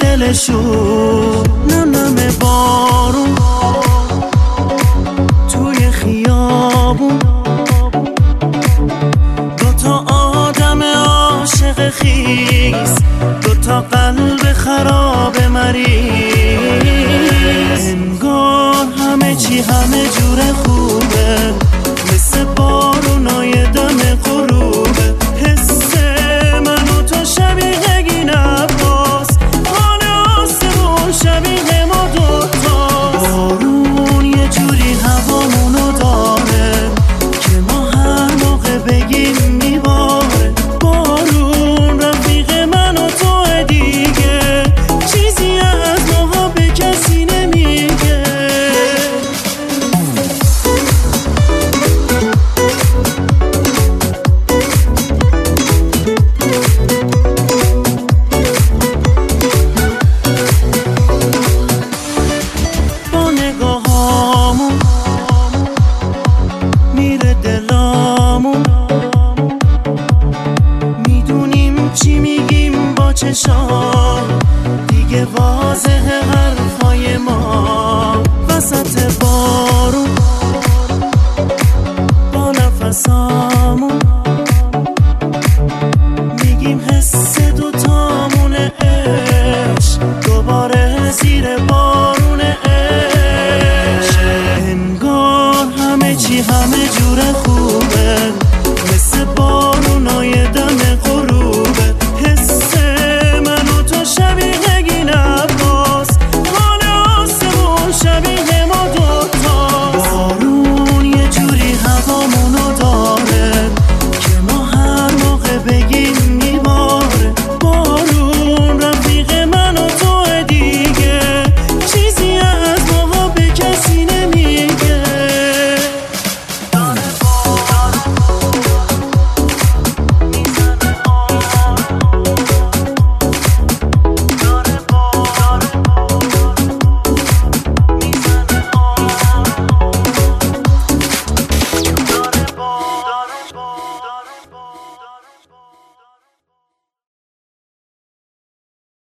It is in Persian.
دلشون، نم بارون توی خیابون، دوتا آدم عاشق خیس، دوتا قلب خراب مریض. انگار همه چی همه جور خوبه، مثل بارونای دم غروبه. حس من و تو شبیه گین عباس، حال آسمون شبیه ما دوتا. بارون یه جوری هوامونو داره که ما هر موقع بگیم میباره. بارون رفیق من و تو دیگه، چیزی از ماها به کسی نمیگه. با نگاهامون میره دلامون، میدونیم چی میگیم با چشام، دیگه واضحه حرفای ما. وسط بارون با نفسامون میگیم حس دوتامون عشق، دوباره زیر بارون عشق. انگار همه چی همه جور خوب